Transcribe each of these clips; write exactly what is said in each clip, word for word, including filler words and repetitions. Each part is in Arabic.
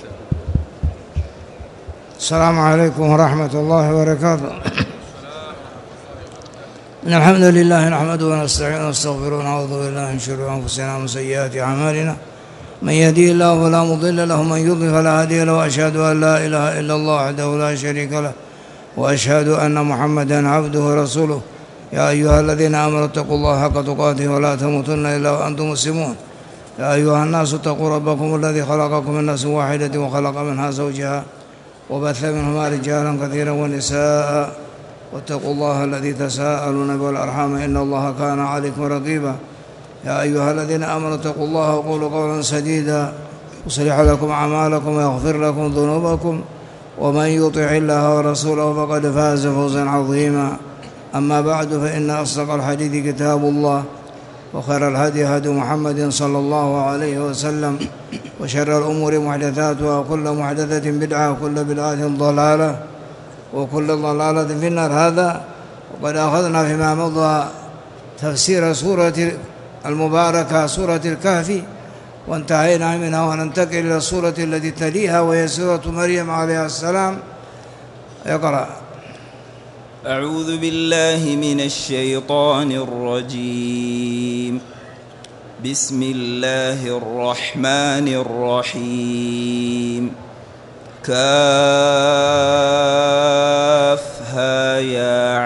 السلام عليكم ورحمة الله وبركاته. إن الحمد لله نحمده ونستعينه ونستغفره ونعوذ بالله من شرور أنفسنا ومن سيئات أعمالنا، من يهديه الله فلا مضل له ومن يضلل فلا هادي له، وأشهد أن لا إله إلا الله وحده لا شريك له، وأشهد أن محمدا عبده ورسوله. يا أيها الذين آمنوا اتقوا الله حق تقاته ولا تموتن إلا وأنتم مسلمون. يا أيها الناس اتقوا ربكم الذي خلقكم من نفس واحدة وخلق منها زوجها وبث منهما رجالا كثيرا ونساء، واتقوا الله الذي تساءلون به والأرحام إن الله كان عليكم رقيبا. يا أيها الذين آمنوا اتقوا الله وقولوا قولا سديدا يصلح لكم أعمالكم ويغفر لكم ذنوبكم، ومن يطع الله ورسوله فقد فاز فوزا عظيما. أما بعد، فإن أصدق الحديث كتاب الله، وخير الهدي هدي محمد صلى الله عليه وسلم، وشر الأمور محدثاتها، وكل محدثة بدعة، وكل بدعة ضلالة، وكل ضلالة في النار. هذا وقد أخذنا فيما مضى تفسير سورة المباركة سورة الكهف، وانتهينا منها وننتقل إلى السورة التي تليها وهي سورة مريم عليها السلام. يقرأ. أعوذ بالله من الشيطان الرجيم. بسم الله الرحمن الرحيم. كافها يا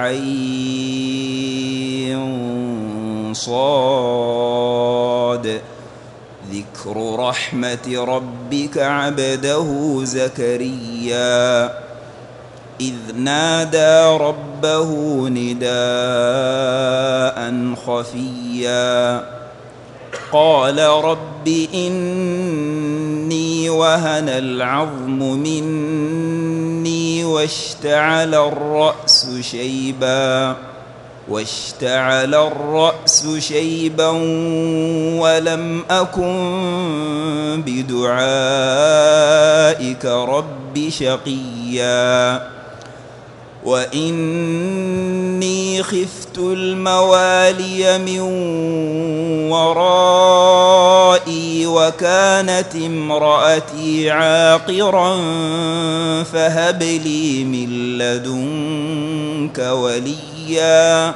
عين صاد. ذكر رحمة ربك عبده زكريا إذ نادى ربه نداء خفيا قال رب إني وهن العظم مني واشتعل الرأس شيبا واشتعل الرأس شيبا ولم أكن بدعائك رب شقيا وإني خفت الموالي من ورائي وكانت امرأتي عاقرا فهب لي من لدنك وليا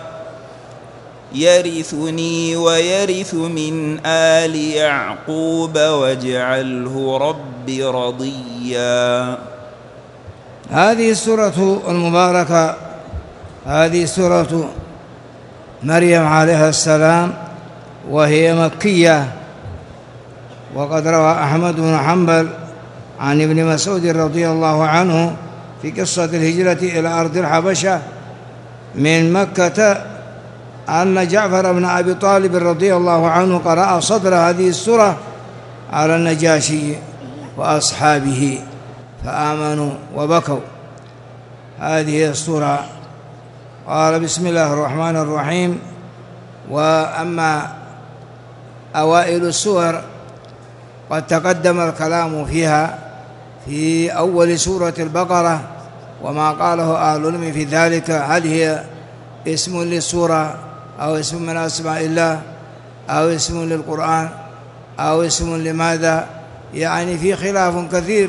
يرثني ويرث من آل يعقوب واجعله رب رضيا. هذه السورة المباركة، هذه سورة مريم عليها السلام، وهي مكية. وقد روى أحمد بن حنبل عن ابن مسعود رضي الله عنه في قصة الهجرة إلى أرض الحبشة من مكة أن جعفر بن أبي طالب رضي الله عنه قرأ صدر هذه السورة على النجاشي وأصحابه فآمنوا وبكوا. هذه السورة. قال بسم الله الرحمن الرحيم. وأما أوائل السور قد تقدم الكلام فيها في أول سورة البقرة وما قاله أهل العلم في ذلك، هل هي اسم للسورة أو اسم من أسماء الله أو اسم للقرآن أو اسم لماذا، يعني في خلاف كثير.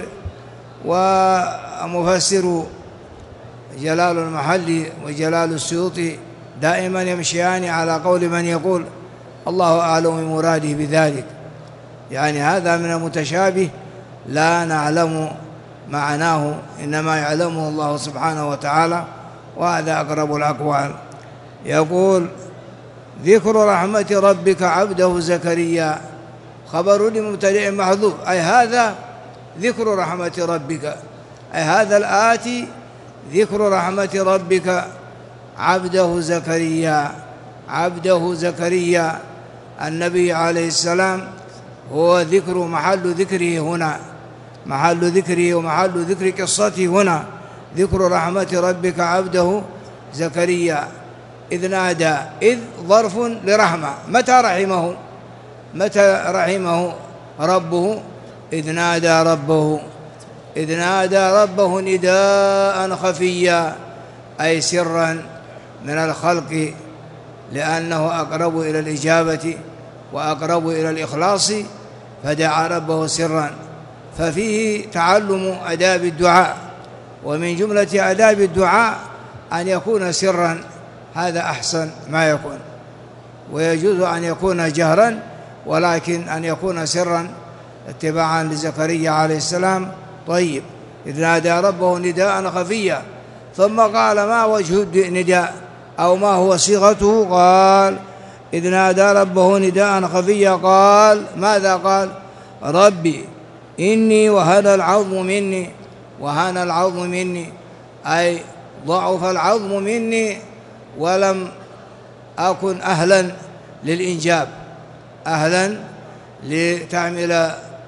ومفسر جلال المحلي وجلال السيوطي دائما يمشيان على قول من يقول الله أعلم بمراده بذلك، يعني هذا من المتشابه لا نعلم معناه، إنما يعلمه الله سبحانه وتعالى، وهذا أقرب الأقوال. يقول ذكر رحمة ربك عبده زكريا خبر لمبتدئ محذوف، أي هذا ذكر رحمة ربك، أي هذا الآتي ذكر رحمة ربك عبده زكريا. عبده زكريا النبي عليه السلام هو ذكر محل ذكره هنا، محل ذكره ومحل ذكر قصته هنا، ذكر رحمة ربك عبده زكريا إذ نادى. إذ ظرف لرحمة، متى رحمه؟ متى رحمه ربه؟ إذ نادى ربه، إذ نادى ربه نداء خفيا، أي سرا من الخلق، لأنه أقرب إلى الإجابة وأقرب إلى الإخلاص، فدعا ربه سرا ففيه تعلم آداب الدعاء، ومن جملة آداب الدعاء أن يكون سرا، هذا أحسن ما يكون، ويجوز أن يكون جهرا، ولكن أن يكون سرا اتباعا لزكريا عليه السلام. طيب، إذ نادى ربه نداء خفيا، ثم قال ما وجه النداء أو ما هو صيغته؟ قال إذ نادى ربه نداء خفيا قال ماذا قال؟ ربي إني وهن العظم مني، وهن العظم مني أي ضعف العظم مني، ولم أكن أهلا للإنجاب، أهلا لتعمل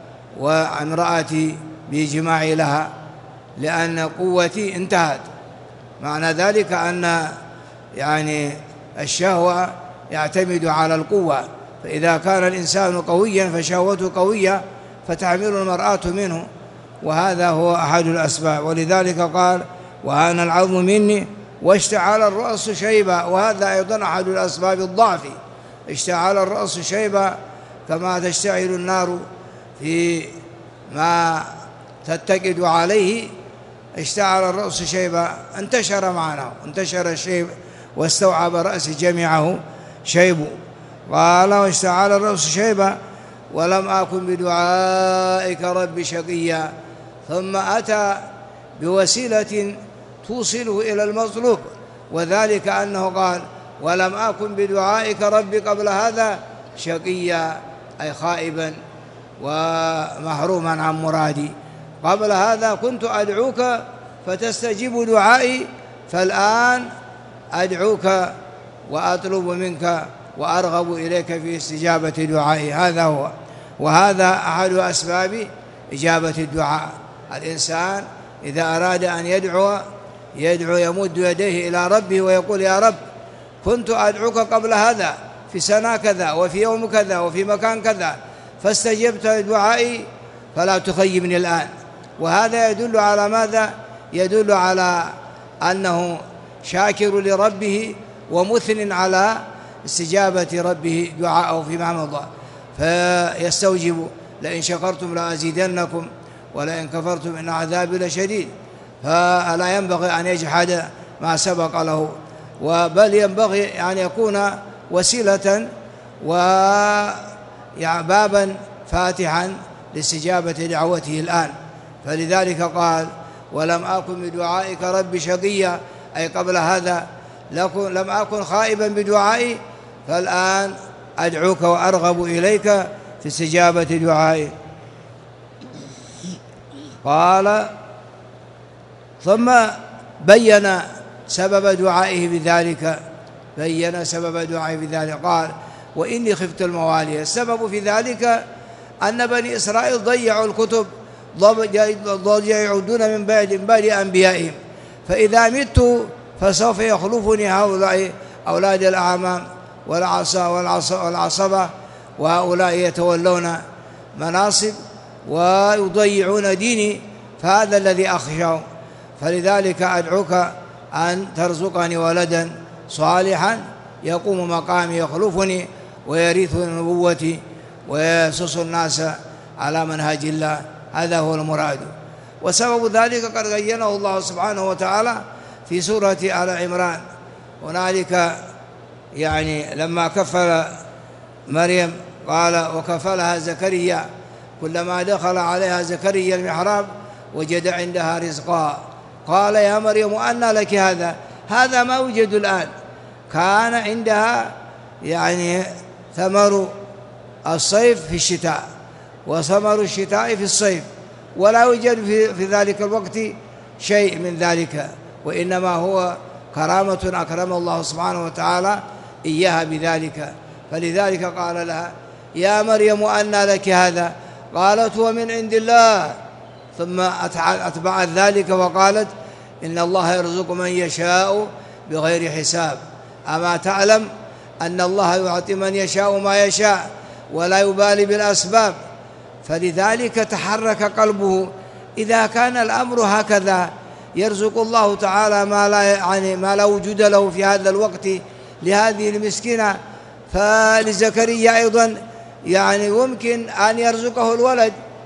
وامرأتي بجماعي لها، لأن قوتي انتهت. معنى ذلك أن يعني الشهوة يعتمد على القوة، فإذا كان الإنسان قويا فشهوته قوية فتحمل المرأة منه، وهذا هو أحد الأسباب. ولذلك قال وهان العظم مني واشتعل الرأس شيبا، وهذا أيضا أحد الأسباب الضعف، اشتعل الرأس شيبا كما تشتعل النار في ما تتقد عليه، اشتعل الرأس شيبا، انتشر معناه، انتشر الشيب واستوعب رأس جميعه شيب. قال واشتعل الرأس شيبا ولم أكن بدعائك رب شقيا، ثم أتى بوسيلة توصله إلى المطلوب، وذلك أنه قال ولم أكن بدعائك رب قبل هذا شقيا، أي خائبا ومحروما عن مرادي. قبل هذا كنت أدعوك فتستجيب دعائي، فالآن أدعوك وأطلب منك وأرغب إليك في استجابة دعائي. هذا هو، وهذا أحد أسباب إجابة الدعاء. الإنسان إذا أراد أن يدعو يدعو يمد يديه إلى ربه ويقول يا رب كنت أدعوك قبل هذا في سنة كذا وفي يوم كذا وفي مكان كذا فاستجبت دعائي فلا تخيبني الآن. وهذا يدل على ماذا؟ يدل على أنه شاكر لربه ومثن على استجابة ربه دعاءه فيما مضى، فيستوجب لئن شكرتم لأزيدنكم ولئن كفرتم إن عذابي لشديد. فلا ينبغي أن يجحد ما سبق له، بل ينبغي أن يكون وسيلة وبابا فاتحا لاستجابة دعوته الآن. فلذلك قال ولم أكن بدعائك رب شقيا، أي قبل هذا لم أكن خائبا بدعائي، فالآن أدعوك وأرغب إليك في استجابة دعائي. قال ثم بين سبب دعائه بذلك، بين سبب دعائه بذلك قال وإني خفت الموالي. السبب في ذلك أن بني إسرائيل ضيعوا الكتب، يعودون من بعد من بعد أنبيائهم، فإذا مت فسوف يخلفني هؤلاء أولاد الأعمام والعصبة، وهؤلاء يتولون مناصب ويضيعون ديني، فهذا الذي أخشاه. فلذلك أدعوك أن ترزقني ولدا صالحا يقوم مقامي يخلفني ويرث نبوتي ويسوس الناس على منهج الله. هذا هو المراد. وسبب ذلك قد بينه الله سبحانه وتعالى في سورة آل عمران. هنالك يعني لما كفل مريم قال وكفلها زكريا، كلما دخل عليها زكريا المحراب وجد عندها رزقا قال يا مريم أنى لك هذا؟ هذا ما وجد الآن. كان عندها يعني ثمر الصيف في الشتاء وثمر الشتاء في الصيف، ولا يوجد في, في ذلك الوقت شيء من ذلك، وإنما هو كرامة أكرم الله سبحانه وتعالى إياها بذلك. فلذلك قال لها يا مريم أنى لك هذا؟ قالت هو من عند الله. ثم أتبعت ذلك وقالت إن الله يرزق من يشاء بغير حساب. أما تعلم أن الله يعطي من يشاء ما يشاء ولا يبالي بالأسباب. فلذلك تحرك قلبه إذا كان الأمر هكذا، يرزق الله تعالى ما لا يعني ما لا وجود له في هذا الوقت لهذه المسكينة، فلزكريا أيضا يعني يمكن أن يرزقه الولد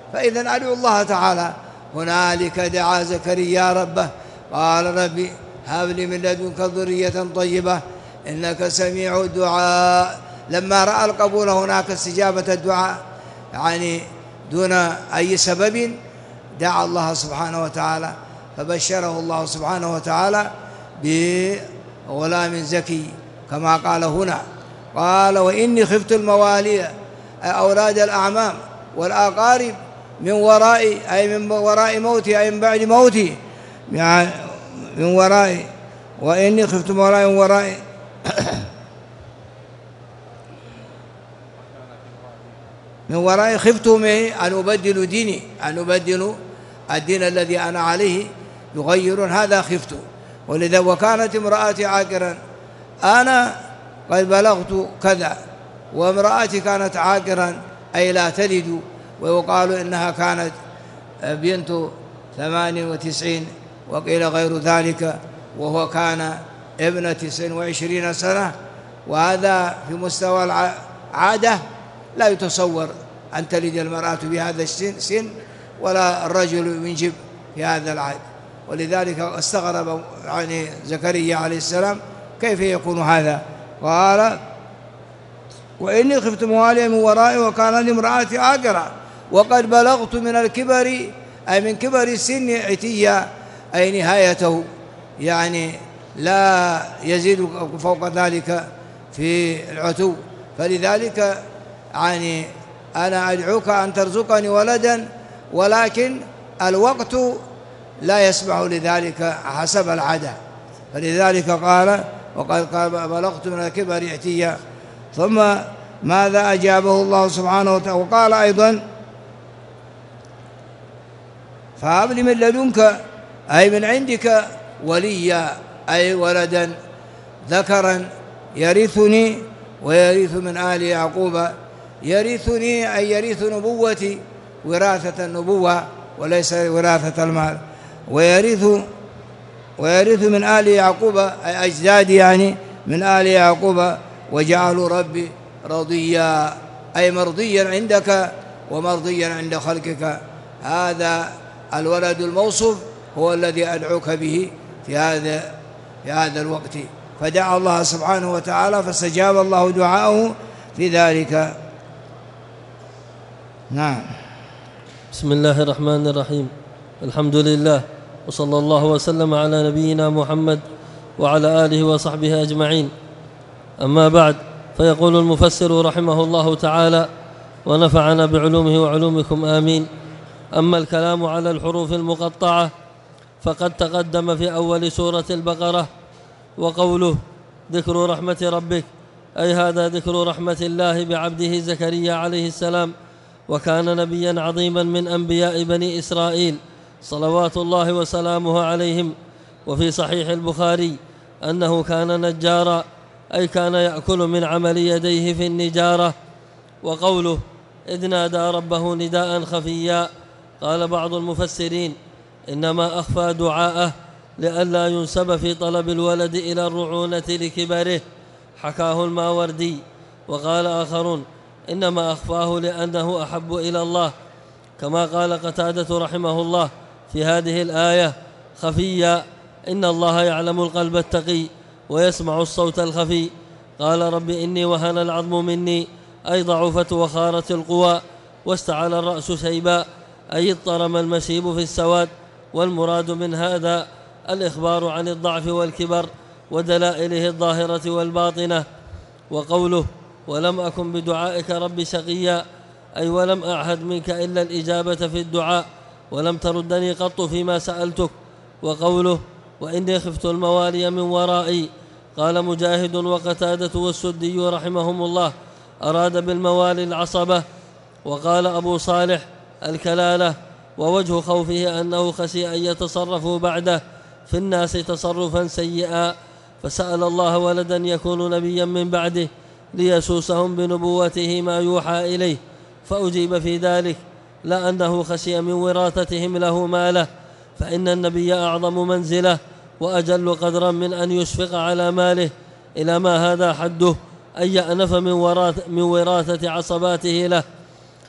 فإذا أدعو الله تعالى. هنالك دعا زكريا ربه قال ربي هب لي من لدنك ذرية طيبة إنك سميع الدعاء. لما رأى القبول هناك استجابة الدعاء يعني دون أي سبب دعا الله سبحانه وتعالى، فبشره الله سبحانه وتعالى بغلام زكي كما قال هنا. قال وإني خفت الموالي أولاد الأعمام والأقارب من ورائي، أي من وراء موتي، أي من بعد موتي، يعني من ورائي. وإني خفت موالي من ورائي من ورائي خفتهم أن أبدل ديني، أن أبدل الدين الذي أنا عليه يغير، هذا خفت. ولذا وكانت امرأتي عاقرا، أنا قد بلغت كذا وامرأتي كانت عاقرا أي لا تلد، ويقال إنها كانت بنت ثمان وتسعين وقيل غير ذلك، وهو كان ابن تسع وعشرين سنة، وهذا في مستوى العادة لا يتصور أن تلد المرأة بهذا السن ولا الرجل ينجب في هذا العهد. ولذلك استغرب يعني زكريا عليه السلام كيف يكون هذا. قال وإني خفت مواليا من ورائي وكان لامرأتي عاقرا وقد بلغت من الكبر، أي من كبر السن عتيا، أي نهايته، يعني لا يزيد فوق ذلك في العتو. فلذلك يعني أنا أدعوك أن ترزقني ولدا، ولكن الوقت لا يسمح لذلك حسب العادة. فلذلك قال وقد بلغت من الكبر عتيا. ثم ماذا أجابه الله سبحانه وتعالى؟ وقال أيضا فهب لي من لدنك، أي من عندك، وليا، أي ولدا ذكرا يرثني ويرث من آل يعقوب. يرثني أي يرث نبوتي، وراثة النبوة وليس وراثة المال. ويرث ويرث من آل يعقوب أي أجدادي، يعني من آل يعقوب. وجعلوا ربي رضيا، أي مرضيا عندك ومرضيا عند خلقك. هذا الولد الموصوف هو الذي أدعوك به في هذا في هذا الوقت. فدعا الله سبحانه وتعالى فاستجاب الله دعاءه في ذلك. نعم. بسم الله الرحمن الرحيم. الحمد لله، وصلى الله وسلم على نبينا محمد وعلى آله وصحبه أجمعين. أما بعد، فيقول المفسر رحمه الله تعالى ونفعنا بعلومه وعلومكم آمين. أما الكلام على الحروف المقطعة فقد تقدم في أول سورة البقرة. وقوله ذكر رحمة ربك، أي هذا ذكر رحمة الله بعبده زكريا عليه السلام، وكان نبيا عظيما من أنبياء بني إسرائيل صلوات الله وسلامه عليهم. وفي صحيح البخاري أنه كان نجارا، أي كان يأكل من عمل يديه في النجارة. وقوله إذ نادى ربه نداء خفيا، قال بعض المفسرين إنما أخفى دعاءه لئلا ينسب في طلب الولد إلى الرعونة لكبره، حكاه الماوردي. وقال آخرون إنما أخفاه لأنه أحب إلى الله، كما قال قتادة رحمه الله في هذه الآية خفيا، إن الله يعلم القلب التقي ويسمع الصوت الخفي. قال رب إني وهن العظم مني، أي ضعفت وخارت القوى، واستعل الرأس شيبا، أي اضطرم المشيب في السواد. والمراد من هذا الإخبار عن الضعف والكبر ودلائله الظاهرة والباطنة. وقوله ولم أكن بدعائك رب شقيا، أي ولم أعهد منك إلا الإجابة في الدعاء، ولم تردني قط فيما سألتك. وقوله وإني خفت الموالي من ورائي، قال مجاهد وقتادة والسدي رحمهم الله أراد بالموالي العصبة. وقال أبو صالح الكلالة. ووجه خوفه أنه خشي أن يتصرفوا بعده في الناس تصرفا سيئا، فسأل الله ولدا يكون نبيا من بعده ليسوسهم بنبوته ما يوحى إليه، فأجيب في ذلك لا أنه خشي من وراثتهم له ماله، فإن النبي أعظم منزله وأجل قدرا من أن يشفق على ماله، إلى ما هذا حده أن يأنف من وراثة عصباته له.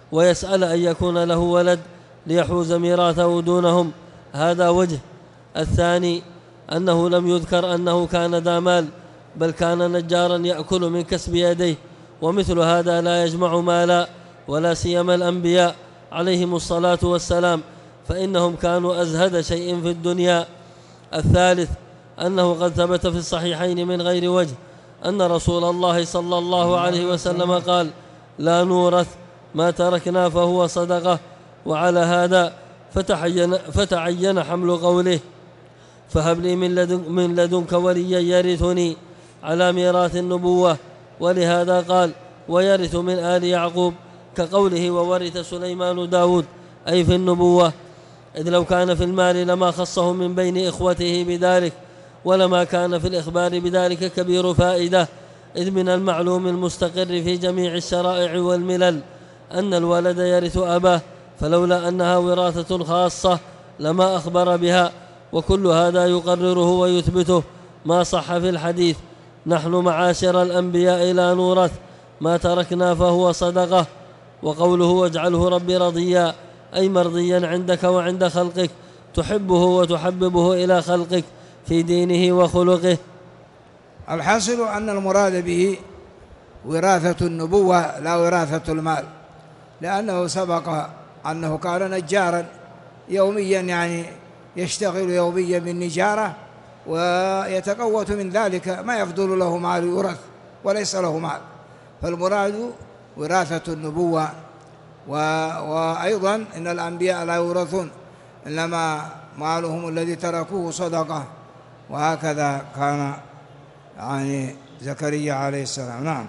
ويسأل أن يكون له ولد ليحوز ميراثه دونهم، هذا وجه. الثاني أنه لم يذكر أنه كان ذا مال، بل كان نجارا يأكل من كسب يديه، ومثل هذا لا يجمع مالا، ولا سيما الأنبياء عليهم الصلاة والسلام، فإنهم كانوا أزهد شيء في الدنيا. الثالث أنه قد ثبت في الصحيحين من غير وجه أن رسول الله صلى الله عليه وسلم قال: لا نورث، ما تركنا فهو صدقة. وعلى هذا فتعين, فتعين حمل قوله: فهب لي من, لدن من لدنك وليا يرثني، على ميراث النبوة. ولهذا قال: ويرث من آل يعقوب، كقوله: وورث سليمان داود، أي في النبوة، إذ لو كان في المال لما خصه من بين إخوته بذلك، ولما كان في الإخبار بذلك كبير فائدة، إذ من المعلوم المستقر في جميع الشرائع والملل أن الولد يرث أباه، فلولا أنها وراثة خاصة لما أخبر بها. وكل هذا يقرره ويثبته ما صح في الحديث: نحن معاشر الأنبياء لا نورث، ما تركنا فهو صدقة. وقوله: واجعله ربي رضيا، أي مرضيا عندك وعند خلقك، تحبه وتحببه إلى خلقك في دينه وخلقه. الحاصل أن المراد به وراثة النبوة لا وراثة المال، لأنه سبق أنه كان نجارا يوميا، يعني يشتغل يوميا بالنجارة، ويتقوت من ذلك ما يفضل له مال يورث وليس له مال، فالمراد وراثة النبوة. وأيضا إن الأنبياء لا يورثون، إنما مالهم الذي تركوه صدقة. وهكذا كان يعني زكريا عليه السلام. نعم.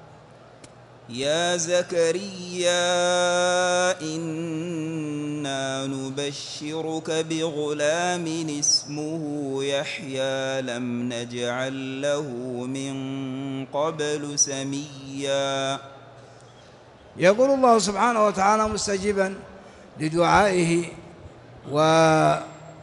يا زكريا إنا نبشرك بغلام اسمه يحيى لم نجعل له من قبل سميا. يقول الله سبحانه وتعالى مستجيبا لدعائه، وأراد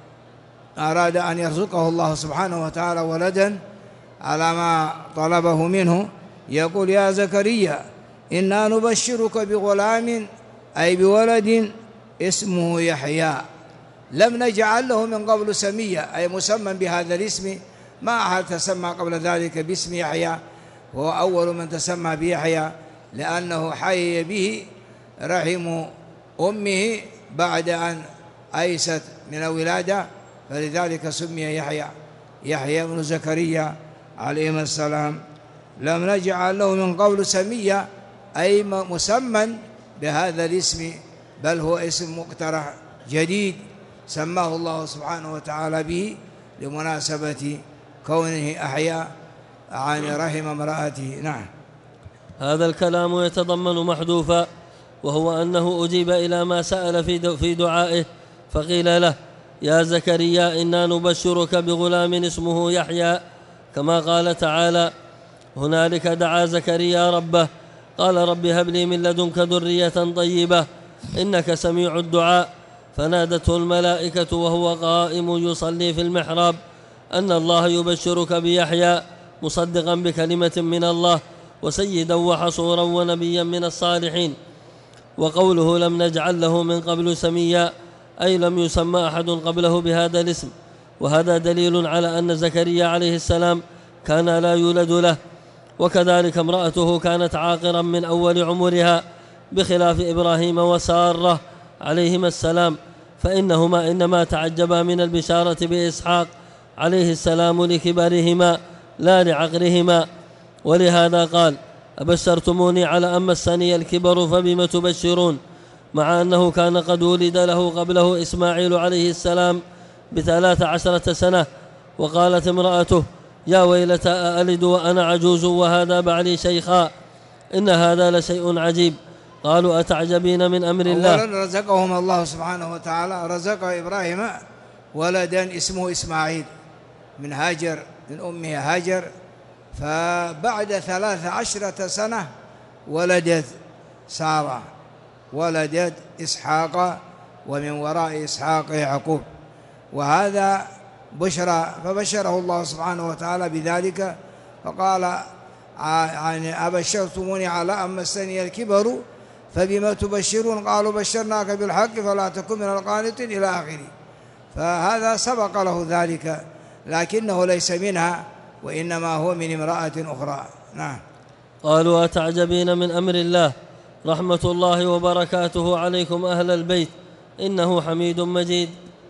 أن يرزقه الله سبحانه وتعالى ولدا على ما طلبه منه، يقول: يا زكريا إنا نبشرك بغلام، أي بولد اسمه يحيى، لم نجعل له من قبل سميا، أي مسمى بهذا الاسم، ما أحد تسمى قبل ذلك باسم يحيى، وهو أول من تسمى بيحيى، لأنه حي به رحم أمه بعد أن أيست من الولادة، فلذلك سمي يحيى يحيى بن زكريا عليه السلام. لم نجعل له من قبل سميا، أي مسمى بهذا الاسم، بل هو اسم مقترح جديد سماه الله سبحانه وتعالى به لمناسبة كونه أحيا عن رحم امرأته. نعم. هذا الكلام يتضمن محذوفا، وهو أنه أجيب إلى ما سأل في دعائه، فقيل له: يا زكريا إنا نبشرك بغلام اسمه يحيى، كما قال تعالى: هنالك دعا زكريا ربه قال: رب هب لي من لدنك ذرية طيبة إنك سميع الدعاء. فنادته الملائكة وهو قائم يصلي في المحراب أن الله يبشرك بيحيى مصدقا بكلمة من الله وسيدا وحصورا ونبيا من الصالحين. وقوله لم نجعل له من قبل سميا، أي لم يسمى أحد قبله بهذا الاسم، وهذا دليل على أن زكريا عليه السلام كان لا يولد له. وكذلك امرأته كانت عاقرا من أول عمرها، بخلاف إبراهيم وسارة عليهما السلام، فإنهما إنما تعجبا من البشارة بإسحاق عليه السلام لكبرهما لا لعقرهما. ولهذا قال: أبشرتموني على أن مسني الكبر فبم تبشرون، مع أنه كان قد ولد له قبله إسماعيل عليه السلام بثلاث عشرة سنة. وقالت امرأته: يا ويلتى أألد وأنا عجوز وهذا بعلي شيخا، إن هذا لشيء عجيب. قالوا: أتعجبين من أمر الله. أولا رزقهم الله سبحانه وتعالى، رزق إبراهيم ولدا اسمه إسماعيل من هاجر، من أمه هاجر، فبعد ثلاث عشرة سنة ولدت سارة، ولدت إسحاق، ومن وراء إسحاق يعقوب، وهذا بشرى، فبشره الله سبحانه وتعالى بذلك، فقال: يعني أبشرتموني على أن مسني الكبر فبما تبشرون قالوا بشرناك بالحق فلا تكن من القانطين إلى آخره. فهذا سبق له ذلك لكنه ليس منها وإنما هو من امرأة أخرى. نعم. قالوا أتعجبين من أمر الله رحمة الله وبركاته عليكم أهل البيت إنه حميد مجيد.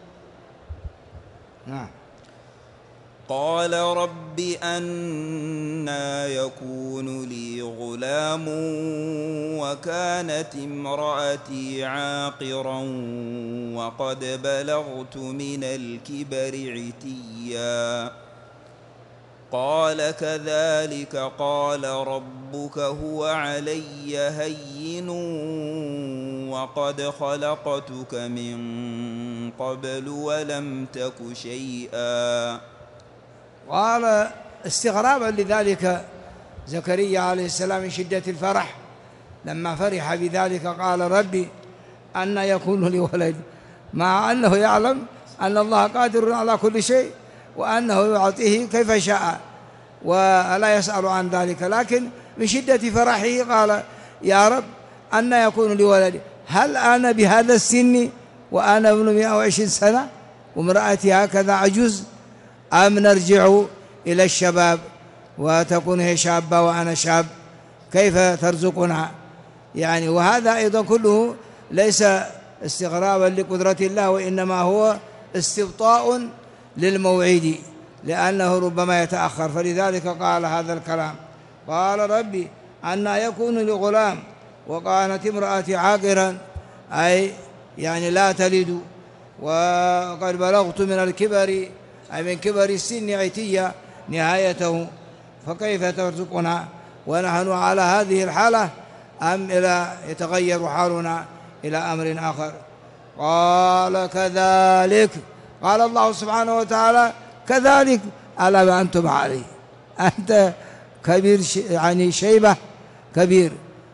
نعم. قال رب أنى يكون لي غلام وكانت امرأتي عاقرا وقد بلغت من الكبر عتيا. قال كذلك قال ربك هو علي هين وقد خلقتك من قبل ولم تك شيئا. قال استغرابا لذلك زكريا عليه السلام من شدة الفرح لما فرح بذلك قال ربي أن يكون لي ولد، مع أنه يعلم أن الله قادر على كل شيء وأنه يعطيه كيف شاء ولا يسأل عن ذلك، لكن من شدة فرحه قال يا رب أن يكون لي ولد، هل أنا بهذا السن وأنا ابن مئة وعشرين سنة وامرأتي هكذا عجوز، أم نرجع إلى الشباب وتكون هي شابة وأنا شاب، كيف ترزقنا يعني. وهذا أيضا كله ليس استغرابا لقدرة الله وإنما هو استبطاء للموعد لأنه ربما يتأخر، فلذلك قال هذا الكلام. قال ربي أن يكون لي غلام وكانت امرأتي عاقرا أي يعني لا تلد وقد بلغت من الكبر أي من كبر السن عتيا نهايته، فكيف ترزقنا ونحن على هذه الحالة أم إلى يتغير حالنا إلى أمر آخر. قال كذلك قال الله سبحانه وتعالى كذلك على ما أنتم عليه، أنت كبير يعني شيبة كبير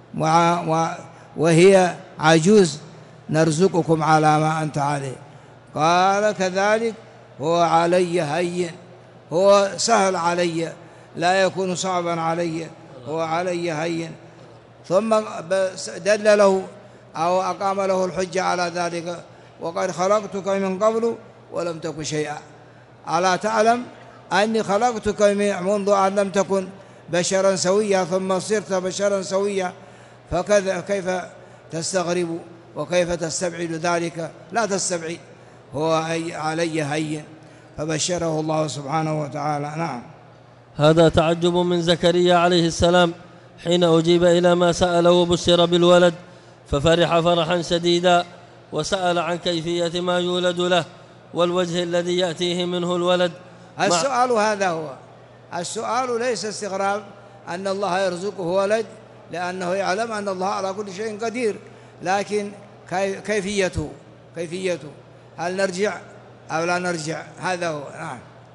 وهي عجوز نرزقكم على ما أنت عليه. قال كذلك هو علي هين، هو سهل علي لا يكون صعبا علي، هو علي هين. ثم دل له أو أقام له الحجة على ذلك وقد خلقتك من قبل ولم تكن شيئا، ألا تعلم أني خلقتك منذ أن لم تكن بشرا سويا ثم صرت بشرا سويا، فكذا كيف تستغرب وكيف تستبعد ذلك؟ لا تستبعد، هو علي هين. فبشره الله سبحانه وتعالى. نعم. هذا تعجب من زكريا عليه السلام حين أجيب إلى ما سأله وبشر بالولد ففرح فرحا شديدا وسأل عن كيفية ما يولد له والوجه الذي يأتيه منه الولد. السؤال هذا هو السؤال، ليس استغراب أن الله يرزقه ولد لأنه يعلم أن الله على كل شيء قدير، لكن كيفيته كيفيته هل نرجع أو لا نرجع؟ هذا هو. نعم.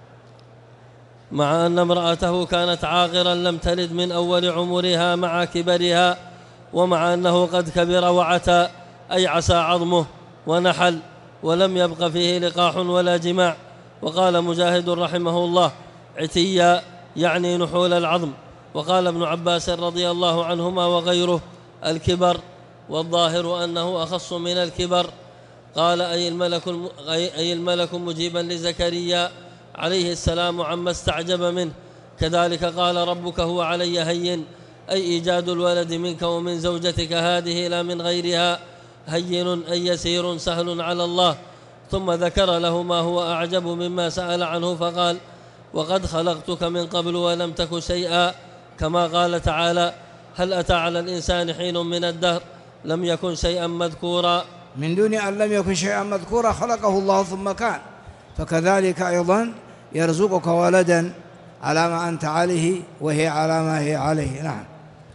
مع أن امرأته كانت عاقرا لم تلد من أول عمرها مع كبرها، ومع أنه قد كبر وعتى أي عسى عظمه ونحل ولم يبق فيه لقاح ولا جماع. وقال مجاهد رحمه الله عتيا يعني نحول العظم. وقال ابن عباس رضي الله عنهما وغيره الكبر، والظاهر أنه أخص من الكبر. قال أي الملك, أي الملك مجيبا لزكريا عليه السلام عما استعجب منه كذلك قال ربك هو علي هين، أي إيجاد الولد منك ومن زوجتك هذه لا من غيرها هين أي يسير سهل على الله. ثم ذكر له ما هو أعجب مما سأل عنه فقال وقد خلقتك من قبل ولم تك شيئا، كما قال تعالى هل أتى على الإنسان حين من الدهر لم يكن شيئا مذكورا. من دون أن لم يكن شيئا مذكورا خلقه الله ثم كان، فكذلك أيضا يرزقك ولدا على ما أنت عليه وهي على ما هي عليه. نعم.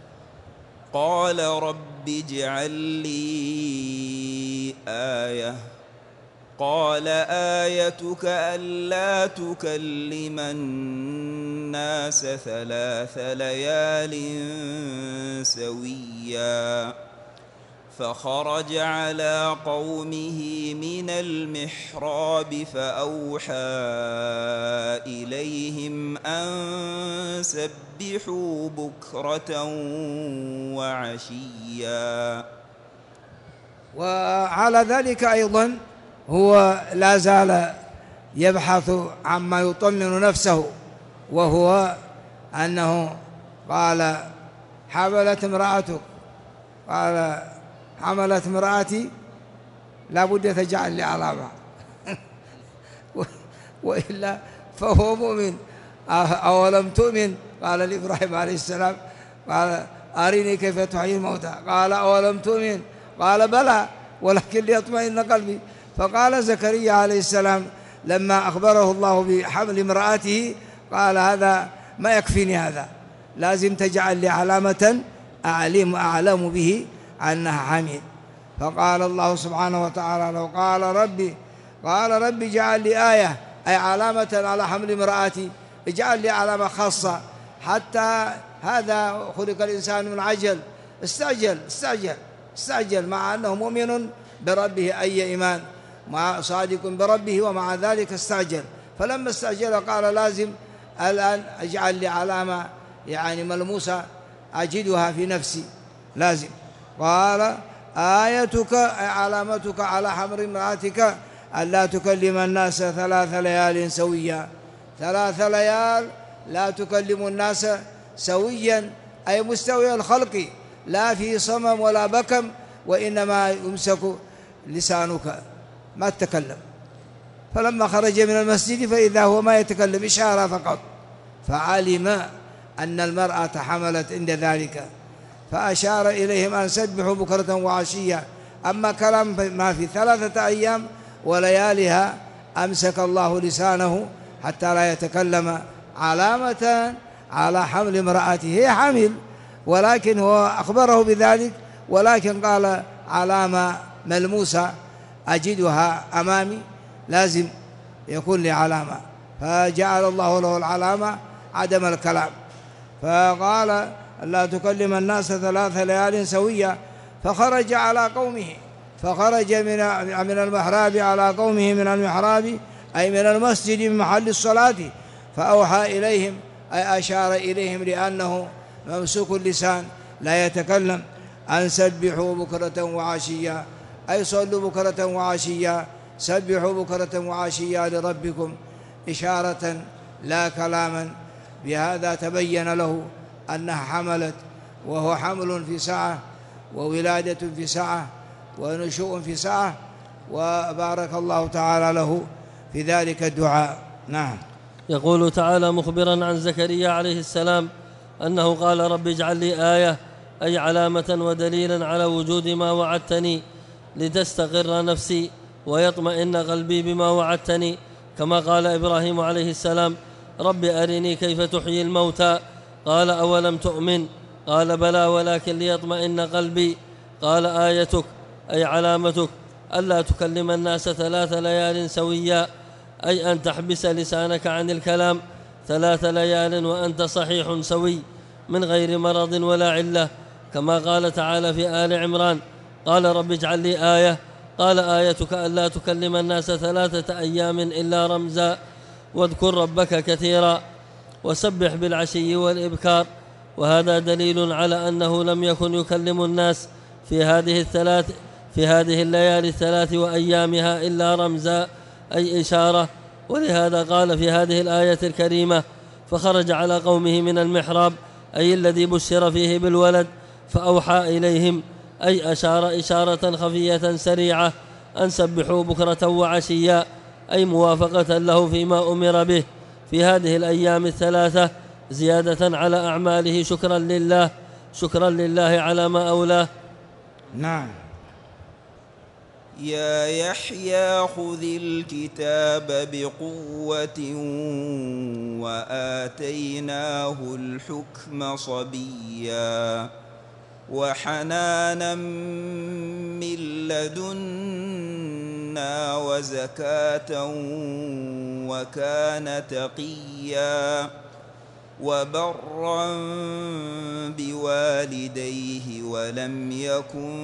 قال رب اجعل لي آية. قال آيتك ألا تكلم الناس ثلاث ليال سويا. فخرج على قومه من المحراب فأوحى إليهم أن سبحوا بكرة وعشيا. وعلى ذلك أيضا هو لا زال يبحث عما يطمن نفسه، وهو أنه قال حملت امرأتك، قال حملت امرأتي لا بد تجعل لي علامة وإلا فهو مؤمن. أولم تؤمن؟ قال لإبراهيم عليه السلام قال أريني كيف تحيي الموتى، قال أولم تؤمن؟ قال بلى ولكن ليطمئن قلبي. فقال زكريا عليه السلام لما أخبره الله بحمل امرأته قال هذا ما يكفيني، هذا لازم تجعل لي علامة أعلم أعلم به أنها حامل. فقال الله سبحانه وتعالى لو قال ربي قال ربي اجعل لي آية، أي علامة على حمل امرأتي، اجعل لي علامة خاصة، حتى هذا خلق الإنسان من عجل، استعجل استعجل استعجل مع أنه مؤمن بربه أي إيمان، مع صادق بربه، ومع ذلك استعجل. فلما استعجل قال لازم الآن اجعل لي علامة يعني ملموسة أجدها في نفسي، لازم. قال آيتك أي علامتك على حمل امرأتك ألا تكلم الناس ثلاث ليال سويا، ثلاث ليال لا تكلم الناس سويا أي مستوي الخلق، لا في صمم ولا بكم، وإنما يمسك لسانك ما تتكلم. فلما خرج من المسجد فإذا هو ما يتكلم، إشارة فقط، فعلم أن المرأة حملت عند ذلك، فأشار إليهم أن سبحوا بكرة وعشية. أما كلام ما في ثلاثة أيام وليالها أمسك الله لسانه حتى لا يتكلم، علامة على حمل امرأته، هي حامل ولكن هو أخبره بذلك، ولكن قال علامة ملموسة أجدها أمامي، لازم يكون لي علامة، فجعل الله له العلامة عدم الكلام. فقال لا تكلم الناس ثلاث ليال سوية. فخرج على قومه، فخرج من من المحراب على قومه، من المحراب أي من المسجد من محل الصلاة، فأوحى إليهم أي أشار إليهم لأنه ممسوك اللسان لا يتكلم، أن سبحوا بكرة وعشيا، أي صلوا بكرة وعشيا، سبحوا بكرة وعشيا لربكم، إشارة لا كلاما. بهذا تبين له أنها حملت، وهو حمل في سعة، وولادة في سعة، ونشوء في سعة، وبارك الله تعالى له في ذلك الدعاء. نعم. يقول تعالى مخبرا عن زكريا عليه السلام أنه قال رب اجعل لي آية، أي علامة ودليلا على وجود ما وعدتني، لتستقر نفسي ويطمئن قلبي بما وعدتني، كما قال إبراهيم عليه السلام رب أرني كيف تحيي الموتى، قال أولم تؤمن؟ قال بلى ولكن ليطمئن قلبي. قال آيتك أي علامتك ألا تكلم الناس ثلاث ليال سويا، أي أن تحبس لسانك عن الكلام ثلاث ليال وأنت صحيح سوي من غير مرض ولا علة، كما قال تعالى في آل عمران قال رب اجعل لي آية، قال آيتك ألا تكلم الناس ثلاثة أيام إلا رمزا، واذكر ربك كثيرا وسبح بالعشي والإبكار. وهذا دليل على أنه لم يكن يكلم الناس في هذه الثلاث في هذه الليالي الثلاث وأيامها إلا رمزا، أي إشارة. ولهذا قال في هذه الآية الكريمة فخرج على قومه من المحراب، أي الذي بشر فيه بالولد، فأوحى إليهم، أي أشار إشارة خفية سريعة أن سبحوا بكرة وعشيا، أي موافقة له فيما أمر به في هذه الأيام الثلاثة، زيادة على أعماله، شكرا لله شكرا لله على ما أولاه. نعم. يا يحيى خذ الكتاب بقوة وآتيناه الحكم صبيا، وحنانا من لدنا وزكاة وكان تقيا، وبرا بوالديه ولم يكن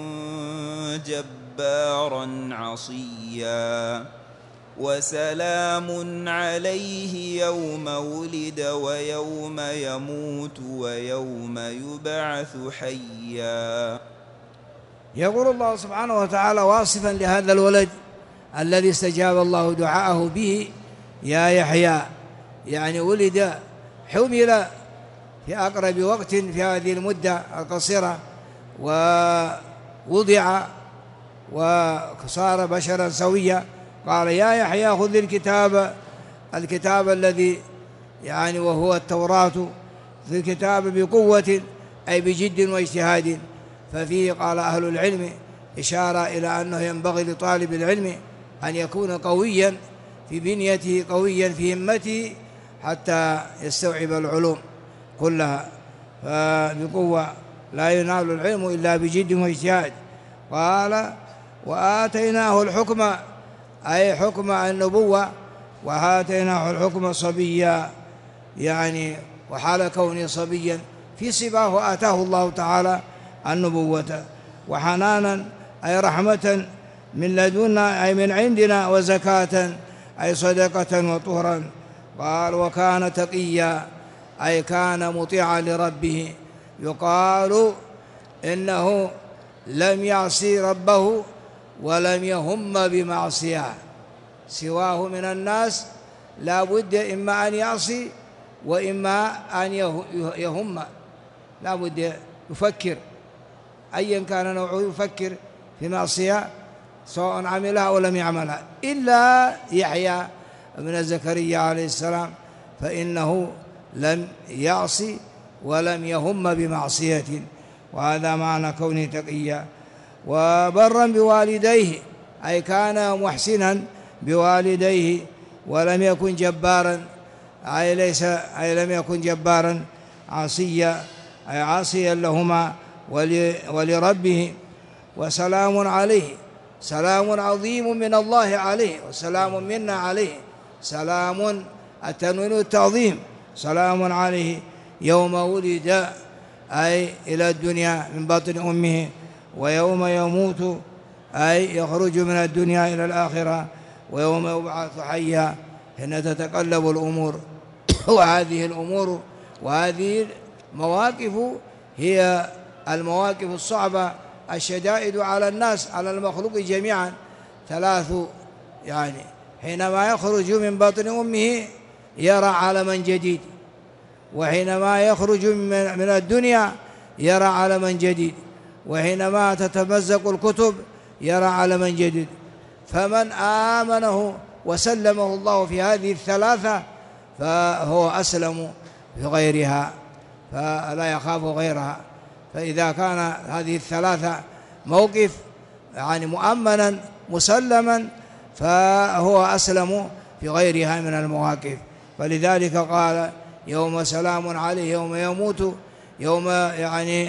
جبارا عصيا، وسلام عليه يوم ولد ويوم يموت ويوم يبعث حيا. يقول الله سبحانه وتعالى واصفا لهذا الولد الذي استجاب الله دعاءه به: يا يحيى، يعني ولد حمل في أقرب وقت في هذه المدة القصيرة، ووضع وصار بشرا سويا. قال: يا يحيى خذ الكتاب الكتاب الذي يعني وهو التوراة، في الكتاب بقوة، أي بجد واجتهاد. ففيه قال أهل العلم إشارة إلى أنه ينبغي لطالب العلم أن يكون قويا في بنيته، قويا في همته، حتى يستوعب العلوم كلها. فبقوة لا ينال العلم إلا بجد واجتهاد. قال: وآتيناه الحكم، أي حكم النبوة، وآتيناه الحكم صبيا، يعني وحال كونه صبيا في صباه آتاه الله تعالى النبوة، وحنانا أي رحمة من لدنا أي من عندنا، وزكاة أي صدقة وطهرا. قال: وكان تقيا، أي كان مطيعا لربه. يقال إنه لم يعصي ربه ولم يهم بمعصية سواه من الناس، لا بد إما أن يعصي وإما أن يهم، لا بد يفكر أيا كان نوعه، يفكر في معصية سواء عملها أو لم يعملها، إلا يحيى ابن زكريا عليه السلام فإنه لم يعصي ولم يهم بمعصية، وهذا معنى كونه تقيا. وبرا بوالديه، أي كان محسنا بوالديه ولم يكن جبارا، أي ليس أي لم يكن جبارا عاصيا، أي عاصيا لهما ولربه. وسلام عليه، سلام عظيم من الله عليه، وسلام منا عليه، سلام التنوين التعظيم، سلام عليه يوم ولد أي إلى الدنيا من بطن أمه، ويوم يموت أي يخرج من الدنيا إلى الآخرة، ويوم يبعث حيا حين تتقلب الأمور. وهذه الأمور وهذه المواقف هي المواقف الصعبة الشدائد على الناس، على المخلوق جميعا، ثلاث، يعني حينما يخرج من بطن أمه يرى عالما جديد، وحينما يخرج من الدنيا يرى عالما جديد، وحينما تتمزق الكتب يرى عالما جديد. فمن آمنه وسلمه الله في هذه الثلاثة فهو أسلم في غيرها، فلا يخاف غيرها. فإذا كان هذه الثلاثة موقف يعني مؤمنا مسلما فهو أسلم في غيرها من المواقف. فلذلك قال: يوم سلام عليه يوم يموت، يوم يعني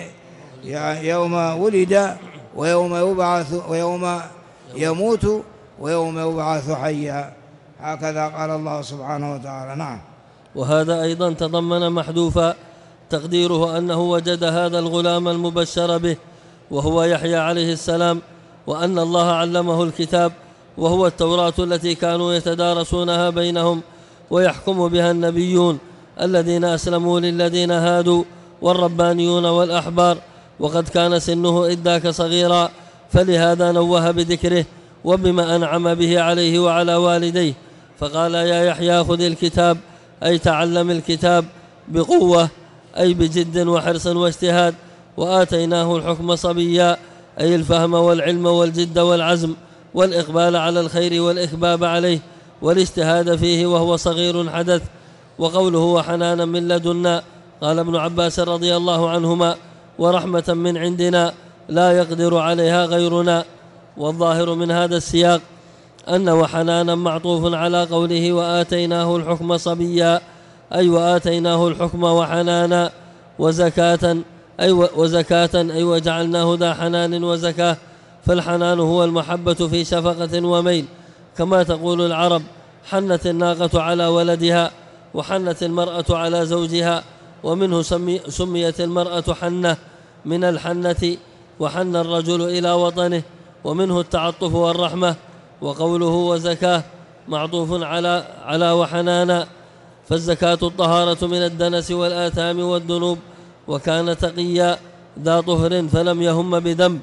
يوم ولد، ويوم يبعث، ويوم يموت، ويوم يبعث حيا. هكذا قال الله سبحانه وتعالى. نعم. وهذا أيضا تضمن محذوفا تقديره أنه وجد هذا الغلام المبشر به وهو يحيى عليه السلام، وأن الله علمه الكتاب وهو التوراة التي كانوا يتدارسونها بينهم ويحكم بها النبيون الذين أسلموا للذين هادوا والربانيون والأحبار، وقد كان سنه إذ ذاك صغيرا، فلهذا نوه بذكره وبما أنعم به عليه وعلى والديه، فقال: يا يحيى خذ الكتاب، أي تعلم الكتاب بقوة، أي بجد وحرص واجتهاد. وآتيناه الحكم صبيا، أي الفهم والعلم والجد والعزم والإقبال على الخير والإخباب عليه والاجتهاد فيه وهو صغير حدث. وقوله وحنانا من لدنا، قال ابن عباس رضي الله عنهما: ورحمة من عندنا لا يقدر عليها غيرنا. والظاهر من هذا السياق أن وحنانا معطوف على قوله وآتيناه الحكم صبيا، أي وآتيناه الحكم وحنانا، وزكاة أي وزكاة أي وجعلناه ذا حنان وزكاة. فالحنان هو المحبة في شفقة وميل، كما تقول العرب: حنت الناقة على ولدها، وحنت المرأة على زوجها. ومنه سمي سميت المرأة حنة من الحنة، وحن الرجل إلى وطنه، ومنه التعطف والرحمة. وقوله وزكاة معطوف على على وحنانا، فالزكاة الطهارة من الدنس والآثام والذنوب. وكان تقيا ذا طهر فلم يهم بذنب،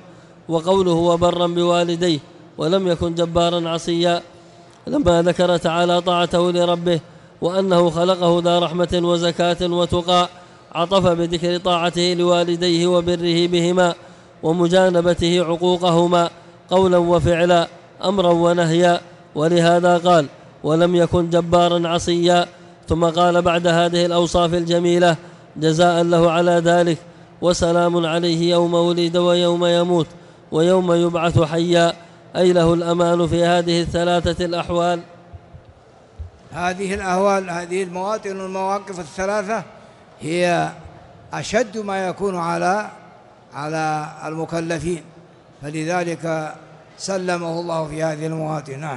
وقوله وبرا بوالديه ولم يكن جبارا عصيا، لما ذكر تعالى طاعته لربه وأنه خلقه ذا رحمة وزكاة وتقى، عطف بذكر طاعته لوالديه وبره بهما ومجانبته عقوقهما قولا وفعلا أمرا ونهيا، ولهذا قال ولم يكن جبارا عصيا. ثم قال بعد هذه الأوصاف الجميلة جزاء له على ذلك: وسلام عليه يوم ولد ويوم يموت ويوم يبعث حيا، أي له الأمان في هذه الثلاثة الأحوال. هذه الأهوال، هذه المواطن والمواقف الثلاثة هي أشد ما يكون على على المكلفين، فلذلك سلمه الله في هذه المواطن. نعم.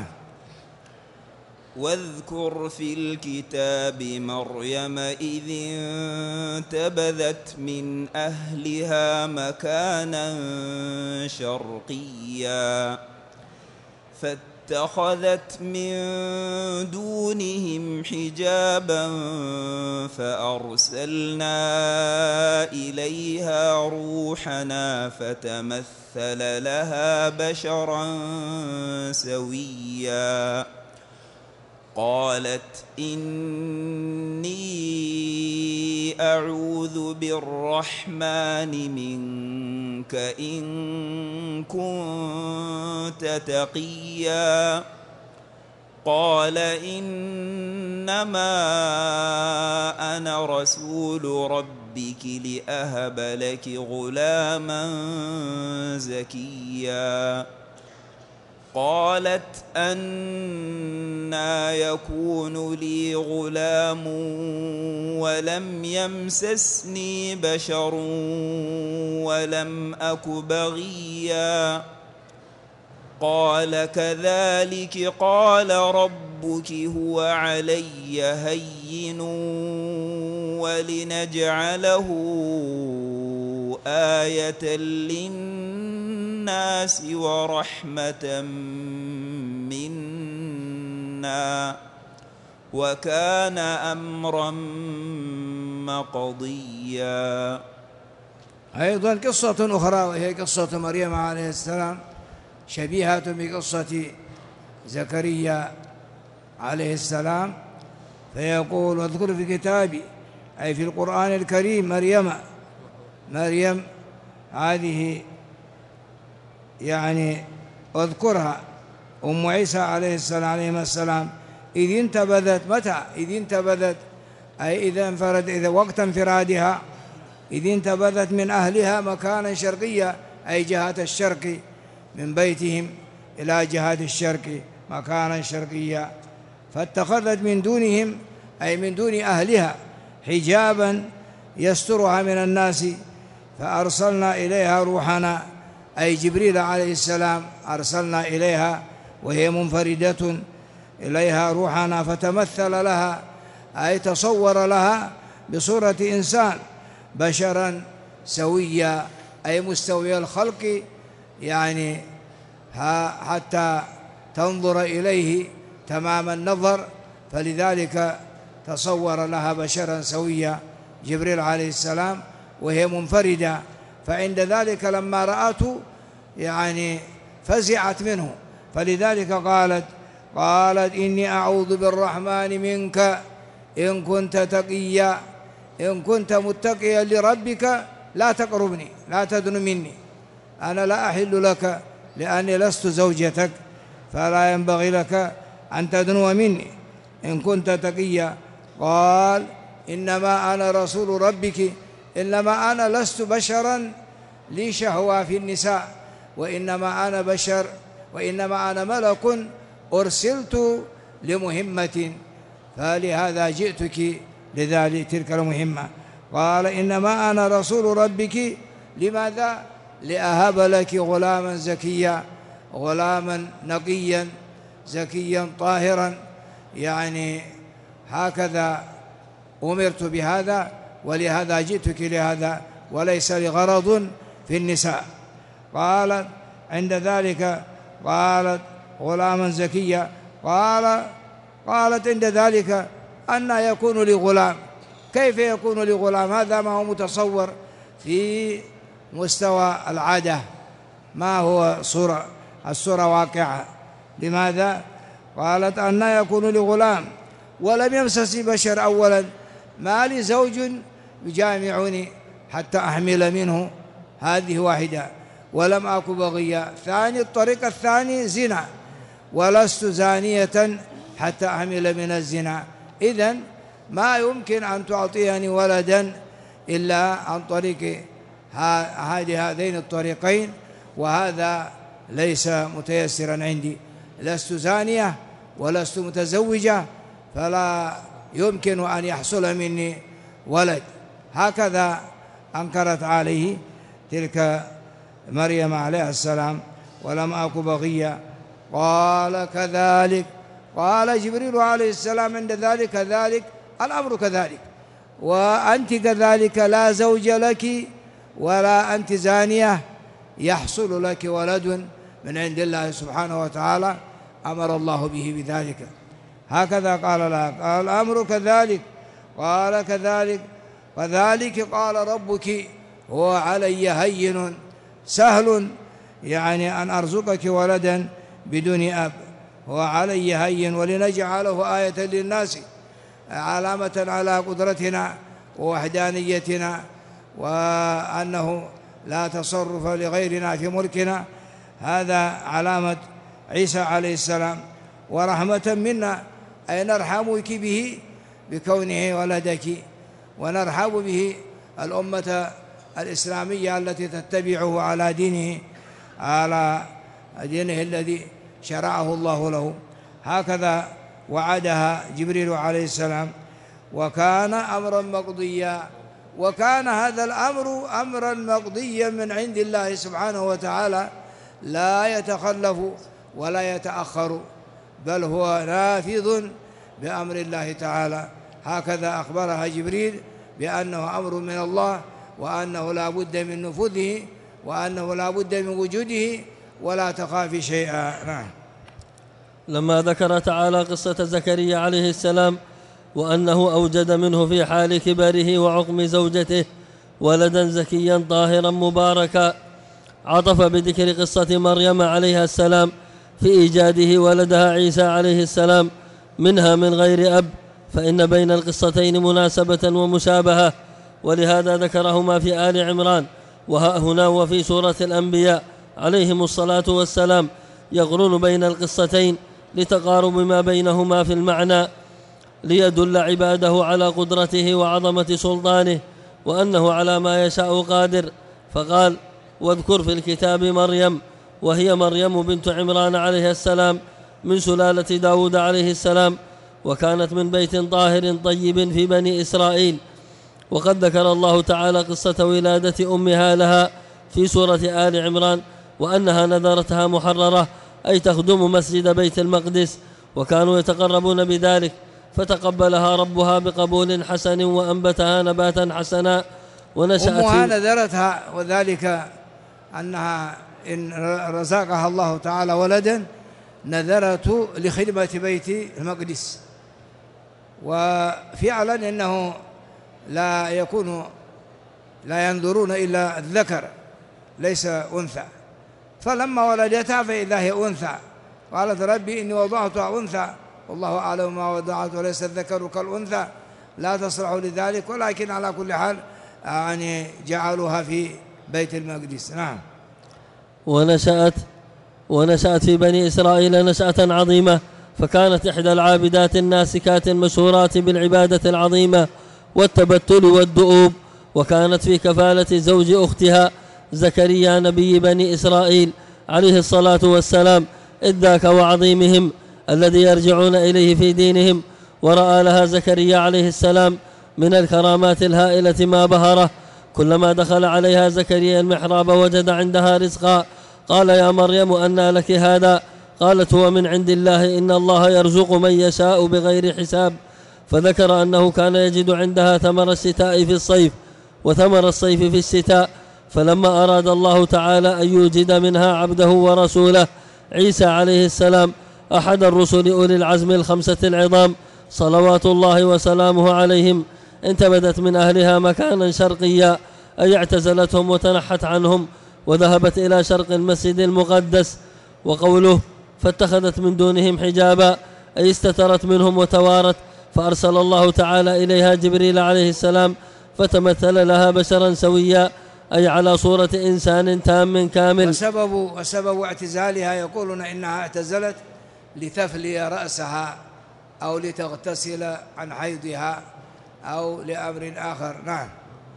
واذكر في الكتاب مريم إذ انتبذت من أهلها مكانا شرقيا فاتخذت من دونهم حجابا فأرسلنا إليها روحنا فتمثل لها بشرا سويا قالت إني أعوذ بالرحمن منك إن كنت تقيا قال إنما أنا رسول ربك لأهب لك غلاما زكيا قالت أنى يكون لي غلام ولم يمسسني بشر ولم أك بغيا قال كذلك قال ربك هو علي هين ولنجعله آية للناس ورحمة منا وكان أمرا مقضيا. أيضا قصة أخرى وهي قصة مريم عليه السلام شبيهة بقصة زكريا عليه السلام، فيقول واذكر في كتابي أي في القرآن الكريم مريم مريم هذه يعني اذكرها أم عيسى عليه السلام عليه السلام إذ انتبذت. متى إذ انتبذت؟ أي إذا انفرد، إذا وقت انفرادها، إذ انتبذت من أهلها مكانا شرقيا أي جهة الشرق، من بيتهم إلى جهة الشرق مكانا شرقيا، فاتخذت من دونهم أي من دون أهلها حجابا يسترها من الناس فأرسلنا إليها روحنا أي جبريل عليه السلام أرسلنا إليها وهي منفردة إليها روحنا فتمثل لها أي تصور لها بصورة إنسان بشرا سويا أي مستوي الخلق، يعني حتى تنظر إليه تمام النظر، فلذلك تصور لها بشرا سويا جبريل عليه السلام وهي منفردة. فعند ذلك لما رأته يعني فزعت منه، فلذلك قالت قالت إني أعوذ بالرحمن منك إن كنت تقيا، إن كنت متقيا لربك لا تقربني لا تدن مني، أنا لا أحل لك لأني لست زوجتك فلا ينبغي لك أن تدنو مني إن كنت تقيا. قال إنما أنا رسول ربك، إنما أنا لست بشرا لي شهوة في النساء، وإنما أنا بشر وإنما أنا ملك أرسلت لمهمة، فلهذا جئتك لذلك تلك المهمة. قال إنما أنا رسول ربك لماذا؟ لأهب لك غلاما زكيا، غلاما نقيا زكيا طاهرا، يعني هكذا أمرت بهذا ولهذا جئتك لهذا وليس لغرض في النساء. قالت عند ذلك قالت غلاما زكيا، قال قالت عند ذلك أن يكون لي غلام، كيف يكون لي غلام؟ هذا ما هو متصور في مستوى العادة، ما هو صورة الصورة واقعة. لماذا؟ قالت أن يكون لي غلام ولم يمسسني بشر. أولا ما لي زوج يجامعني حتى أحمل منه، هذه واحدة، ولم أك بغيا. ثاني الطريق الثاني زنا، ولست زانية حتى أحمل من الزنا. إذن ما يمكن أن تعطيني ولدا إلا عن طريق هذه هذين الطريقين، وهذا ليس متيسرا عندي. لست زانية ولست متزوجة، فلا يمكن أن يحصل مني ولد. هكذا أنكرت عليه تلك مريم عليه السلام، ولم أك بغيا. قال كذلك قال جبريل عليه السلام عند ذلك كذلك الأمر كذلك، وأنت كذلك لا زوج لك ولا أنت زانية يحصل لك ولد من عند الله سبحانه وتعالى، أمر الله به بذلك. هكذا قال لها، قال الأمر كذلك. قال كذلك وذلك قال ربك هو علي هين سهل، يعني أن أرزقك ولدا بدون أب، هو علي هين، ولنجعله آية للناس علامة على قدرتنا ووحدانيتنا، وأنه لا تصرف لغيرنا في ملكنا. هذا علامة عيسى عليه السلام، ورحمة منا، أي نرحمك به بكونه ولدك، ونرحب به الأمة الإسلامية التي تتبعه على دينه على دينه الذي شرعه الله له. هكذا وعدها جبريل عليه السلام، وكان أمرا مقضيا. وكان هذا الأمر أمرا مقضيا من عند الله سبحانه وتعالى، لا يتخلف ولا يتأخر، بل هو نافذ بأمر الله تعالى. هكذا أخبرها جبريل بأنه أمر من الله، وأنه لا بد من نفوذه، وأنه لا بد من وجوده، ولا تخافي شيئا. نعم. لما ذكر تعالى قصة زكريا عليه السلام وأنه أوجد منه في حال كبره وعقم زوجته ولدا زكيا طاهرا مباركا، عطف بذكر قصة مريم عليها السلام في إيجاده ولدها عيسى عليه السلام منها من غير أب، فإن بين القصتين مناسبة ومشابهة، ولهذا ذكرهما في آل عمران، وها هنا وفي سورة الأنبياء عليهم الصلاة والسلام، يقرن بين القصتين لتقارب ما بينهما في المعنى، ليدل عباده على قدرته وعظمة سلطانه، وأنه على ما يشاء قادر. فقال: واذكر في الكتاب مريم، وهي مريم بنت عمران عليه السلام من سلالة داود عليه السلام، وكانت من بيت طاهر طيب في بني إسرائيل. وقد ذكر الله تعالى قصة ولادة أمها لها في سورة آل عمران، وأنها نذرتها محررة، أي تخدم مسجد بيت المقدس، وكانوا يتقربون بذلك، فتقبلها ربها بقبول حسن وأنبتها نباتا حسنا ونشأت. أمها نذرتها، وذلك أنها إن رزقها الله تعالى ولدا نذرت لخدمة بيت المقدس، وفعلا إنه لا يكون لا ينظرون إلا الذكر ليس أنثى، فلما ولدتها فإذا هي أنثى قالت: ربي إني وضعتها أنثى والله أعلم ما وضعت وليس الذكر كالأنثى، لا تصلح لذلك، ولكن على كل حال يعني جعلوها في بيت المقدس. نعم. ونشأت ونشأت في بني إسرائيل نشأة عظيمة، فكانت إحدى العابدات الناسكات المشهورات بالعبادة العظيمة والتبتل والدؤوب، وكانت في كفالة زوج أختها زكريا نبي بني إسرائيل عليه الصلاة والسلام، إذ ذاك وعظيمهم الذي يرجعون إليه في دينهم. ورأى لها زكريا عليه السلام من الكرامات الهائلة ما بهره، كلما دخل عليها زكريا المحراب وجد عندها رزقا، قال: يا مريم أنى لك هذا؟ قالت: هو من عند الله، إن الله يرزق من يشاء بغير حساب. فذكر أنه كان يجد عندها ثمر الشتاء في الصيف وثمر الصيف في الشتاء، فلما أراد الله تعالى أن يوجد منها عبده ورسوله عيسى عليه السلام أحد الرسل أولي العزم الخمسة العظام صلوات الله وسلامه عليهم، انتبذت من أهلها مكانا شرقيا، أي اعتزلتهم وتنحت عنهم، وذهبت إلى شرق المسجد المقدس. وقوله فاتخذت من دونهم حجابا أي استترت منهم وتوارت، فأرسل الله تعالى إليها جبريل عليه السلام فتمثل لها بشرا سويا أي على صورة إنسان تام كامل. وسبب, وسبب اعتزالها يقولون إنها اعتزلت لتفلي رأسها أو لتغتسل عن حيضها أو لأمر آخر. نعم.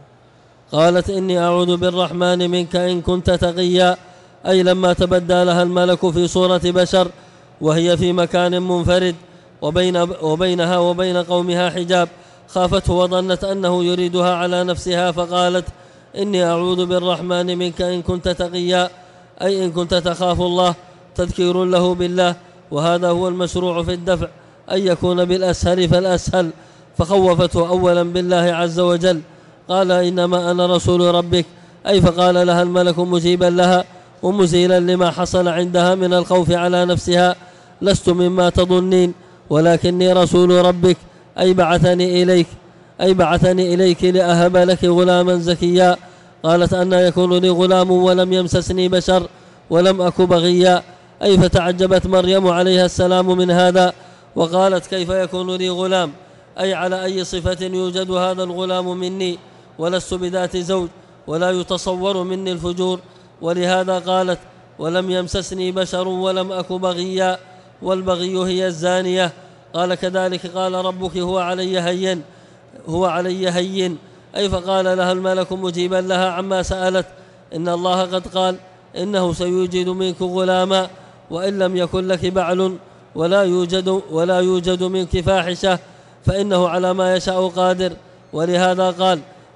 قالت إني أعوذ بالرحمن منك إن كنت تقيا أي لما تبدى لها الملك في صورة بشر وهي في مكان منفرد وبين وبينها وبين قومها حجاب خافته وظنت أنه يريدها على نفسها فقالت إني أعوذ بالرحمن منك إن كنت تقيا أي إن كنت تخاف الله، تذكير له بالله، وهذا هو المشروع في الدفع أن يكون بالأسهل فالأسهل، فخوفته أولا بالله عز وجل. قال إنما أنا رسول ربك أي فقال لها الملك مجيبا لها ومزيلا لما حصل عندها من الخوف على نفسها لست مما تظنين ولكني رسول ربك أي بعثني إليك أي بعثني إليك لأهب لك غلاما زكيا. قالت أن يكون لي غلام ولم يمسسني بشر ولم أك بغيا أي فتعجبت مريم عليها السلام من هذا وقالت كيف يكون لي غلام أي على أي صفة يوجد هذا الغلام مني ولست بذات زوج ولا يتصور مني الفجور. ولهذا قالت ولم يمسسني بشر ولم أك بغيا، والبغي هي الزانية. قال كذلك قال ربك هو علي هين هو علي هين أي فقال لها الملك مجيبا لها عما سألت إن الله قد قال إنه سيوجد منك غلاما وإن لم يكن لك بعل ولا يوجد, ولا يوجد منك فاحشة فإنه على ما يشاء قادر. ولهذا قال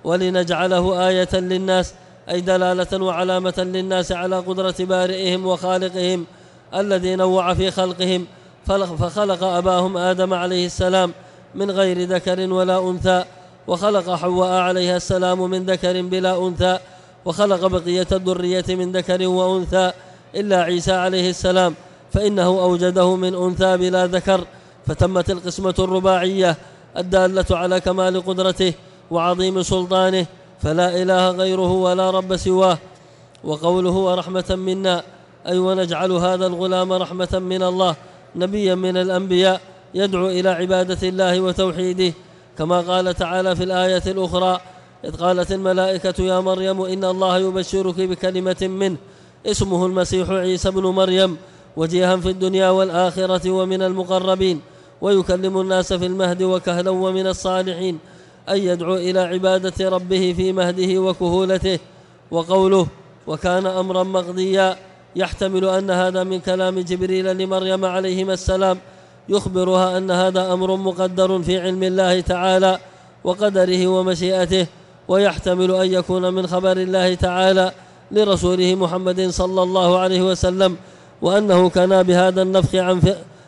ولنجعله آية للناس أي دلالة وعلامة للناس على قدرة بارئهم وخالقهم الذي نوع في خلقهم، فخلق أباهم آدم عليه السلام من غير ذكر ولا أنثى، وخلق حواء عليها السلام من ذكر بلا أنثى، وخلق بقية الذرية من ذكر وأنثى إلا عيسى عليه السلام فإنه أوجده من أنثى بلا ذكر، فتمت القسمة الرباعية الدالة على كمال قدرته وعظيم سلطانه فلا إله غيره ولا رب سواه. وقوله ورحمة منا أي ونجعل هذا الغلام رحمة من الله نبيا من الأنبياء يدعو إلى عبادة الله وتوحيده، كما قال تعالى في الآية الأخرى إذ قالت الملائكة يا مريم إن الله يبشرك بكلمة منه اسمه المسيح عيسى بن مريم وجيها في الدنيا والآخرة ومن المقربين ويكلم الناس في المهد وكهلا ومن الصالحين، أي يدعو إلى عبادة ربه في مهده وكهولته. وقوله وكان أمرا مقضيا يحتمل أن هذا من كلام جبريل لمريم عليهما السلام يخبرها أن هذا أمر مقدر في علم الله تعالى وقدره ومشيئته، ويحتمل أن يكون من خبر الله تعالى لرسوله محمد صلى الله عليه وسلم وأنه كان بهذا النفخ عن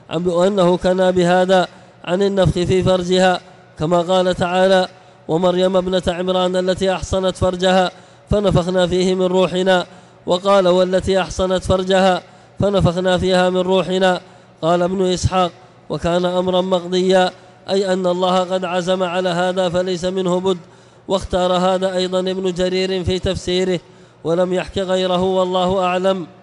وأنه كان بهذا عن النفخ في فرجها، كما قال تعالى ومريم ابنة عمران التي أحصنت فرجها فنفخنا فيه من روحنا، وقال والتي أحصنت فرجها فنفخنا فيها من روحنا. قال ابن إسحاق وكان أمرا مقضيا أي أن الله قد عزم على هذا فليس منه بد. واختار هذا أيضا ابن جرير في تفسيره ولم يحك غيره والله أعلم.